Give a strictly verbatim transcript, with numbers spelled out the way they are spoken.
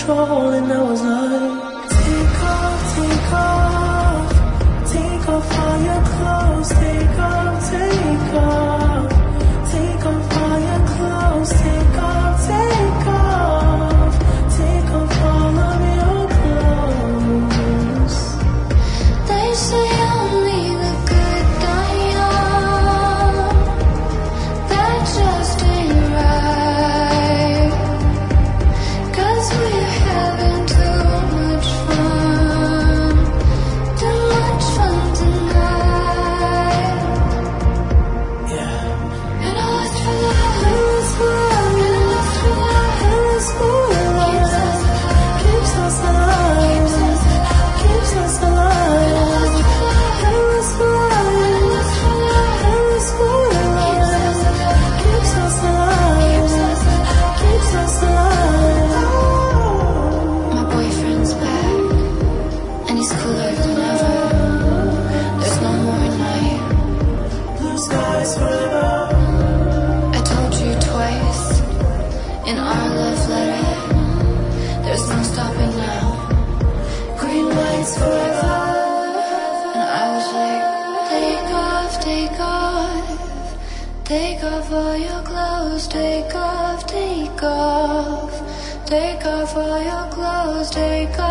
control, and I was like, take off, take off, take off all your clothes, take off, take off, take off all your clothes, take off, take off, take off all of your clothes. They say only the good die young, that just ain't right, 'cause we're having too much fun, too much fun tonight. Yeah. And I was for love, I was for love, and I was for love, I was for love. Keeps us alive, keeps us alive. I was for love, I was for love, I was for love. Keeps us alive, keeps us alive. My boyfriend's back, and he's cooler than ever. There's no more night. Blue skies forever. I told you twice in our love letter, there's no stopping now. Green lights forever. And I was like, take off, take off, take off all your clothes, take off, take off, take off all your clothes, take